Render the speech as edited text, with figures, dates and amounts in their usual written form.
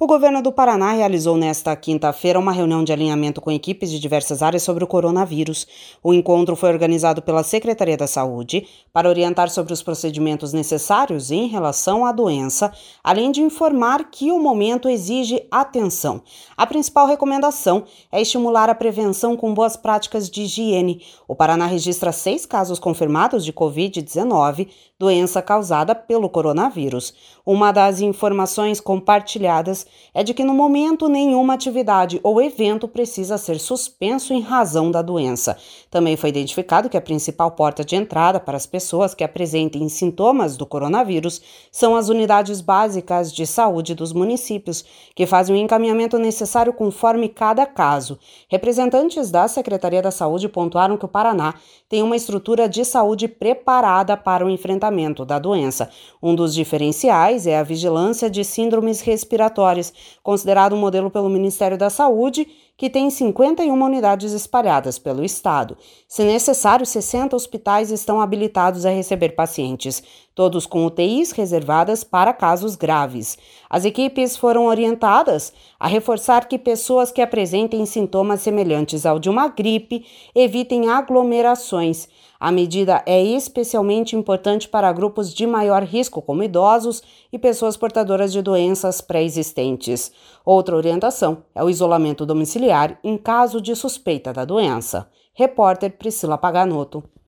O governo do Paraná realizou nesta quinta-feira uma reunião de alinhamento com equipes de diversas áreas sobre o coronavírus. O encontro foi organizado pela Secretaria da Saúde para orientar sobre os procedimentos necessários em relação à doença, além de informar que o momento exige atenção. A principal recomendação é estimular a prevenção com boas práticas de higiene. O Paraná registra 6 casos confirmados de Covid-19, doença causada pelo coronavírus. Uma das informações compartilhadas é de que no momento nenhuma atividade ou evento precisa ser suspenso em razão da doença. Também foi identificado que a principal porta de entrada para as pessoas que apresentem sintomas do coronavírus são as unidades básicas de saúde dos municípios, que fazem o encaminhamento necessário conforme cada caso. Representantes da Secretaria da Saúde pontuaram que o Paraná tem uma estrutura de saúde preparada para o enfrentamento da doença. Um dos diferenciais é a vigilância de síndromes respiratórias, considerado um modelo pelo Ministério da Saúde, que tem 51 unidades espalhadas pelo estado. Se necessário, 60 hospitais estão habilitados a receber pacientes, todos com UTIs reservadas para casos graves. As equipes foram orientadas a reforçar que pessoas que apresentem sintomas semelhantes ao de uma gripe evitem aglomerações. A medida é especialmente importante para grupos de maior risco, como idosos e pessoas portadoras de doenças pré-existentes. Outra orientação é o isolamento domiciliar em caso de suspeita da doença. Repórter Priscila Paganotto.